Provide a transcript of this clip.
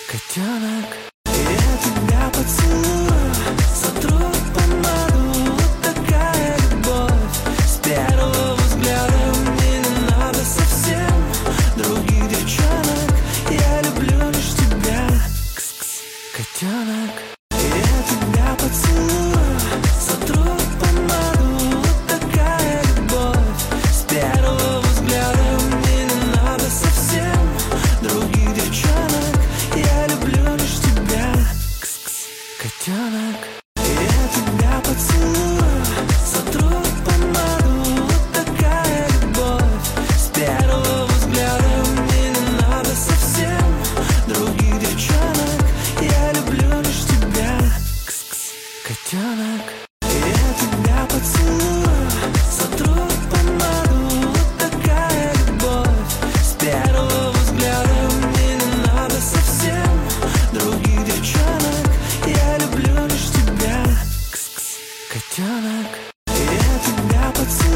Котенок, я тебя поцелую, сотру помаду, вот такая любовь. С первого взгляда мне не надо совсем других девчонок, я люблю лишь тебя. Кс-кс. Котенок, я тебя поцелую, сотру помаду, вот такая любовь. С первого взгляда мне не надо совсем других девчонок, я люблю лишь тебя. Кс-кс. Котенок, я тебя поцелую, сотру помаду, вот такая любовь. С первого взгляда мне не надо совсем других девчонок.